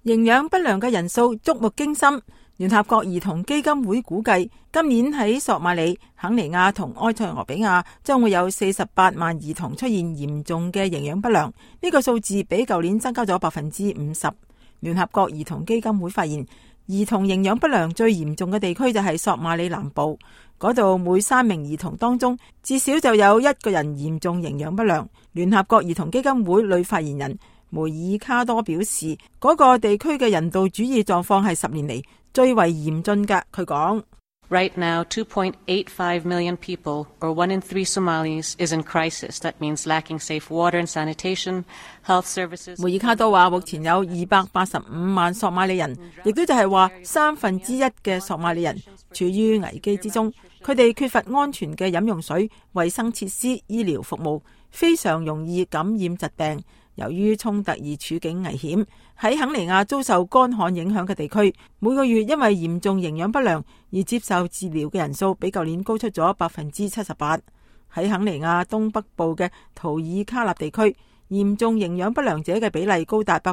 營養不良嘅人數觸目驚心。聯合國兒童基金會估計，今年喺索馬里、肯尼亞同埃塞俄比亞將會有48萬兒童出現嚴重嘅營養不良，呢個數字比舊年增加咗50%。聯合國兒童基金會發現，兒童營養不良最嚴重嘅地區就係索馬里南部，嗰度每3名兒童當中至少就有1個人嚴重營養不良。聯合國兒童基金會女發言人梅爾卡多表示，嗰個地區嘅人道主義狀況係10年嚟最為嚴峻㗎。佢講 ：Right now, 2.85 million people, or 1 in 3 Somalis, is in crisis. That means lacking safe water and sanitation, health services. 梅爾卡多話，目前有285萬索馬里人，亦都就係話1/3嘅索馬里人處於危機之中。佢哋缺乏安全嘅飲用水、衛生設施、醫療服務，非常容易感染疾病。由於衝突而處境危險，喺肯尼亞遭受乾旱影響嘅地區，每個月因為嚴重營養不良而接受治療嘅人數比舊年高出咗78%。喺肯尼亞東北部嘅圖爾卡納地區，嚴重營養不良者嘅比例高達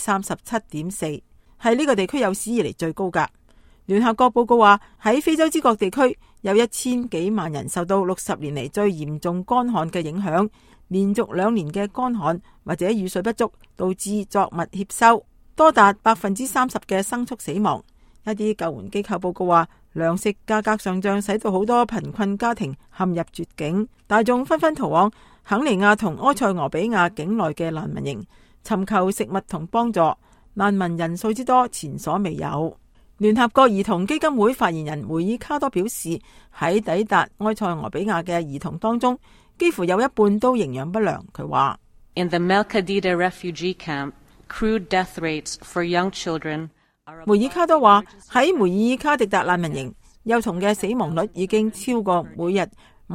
37.4%，係呢個地區有史以嚟最高㗎。聯合國報告話，喺非洲之角地區有1000幾萬人受到60年嚟最嚴重乾旱嘅影響。連續2年嘅乾旱或者雨水不足，導致作物欠收，多達30%嘅牲畜死亡。一啲救援機構報告話，糧食價格上漲使到好多貧困家庭陷入絕境，大眾紛紛逃往肯尼亞同埃塞俄比亞境內嘅難民營，尋求食物同幫助。難民人數之多前所未有。聯合國兒童基金會發言人梅爾卡多表示，喺抵達埃塞俄比亞嘅兒童當中，幾乎有一半都營養不良。佢話 In the Melkadida refugee camp, crude death rates for young children. 梅爾卡多話，喺梅爾卡迪達難民營，幼童嘅死亡率已經超過每日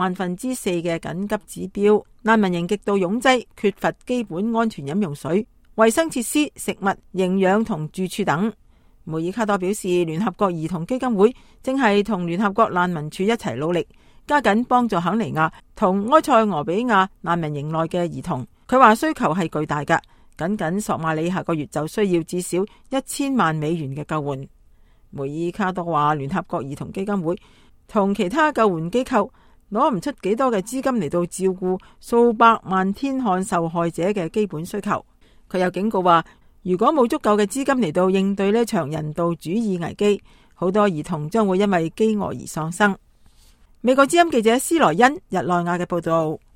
4%嘅緊急指標。難民營極度擁擠，缺乏基本安全飲用水、衛生設施、食物、營養同住處等。梅爾卡多表示，聯合國兒童基金會正係同聯合國難民署一齊努力，加緊幫助肯尼亞同埃塞俄比亞難民營內嘅兒童。佢話需求係巨大㗎，僅索馬里下個月就需要至少1000萬美元嘅救援。梅爾卡多話，聯合國兒童基金會同其他救援機構攞唔出幾多嘅資金嚟到照顧數百萬天旱受害者嘅基本需求。佢又警告話，如果冇足夠嘅資金嚟到應對呢場人道主義危機，好多兒童將會因為飢餓而喪生。美國之音記者斯萊恩日內亞嘅報道。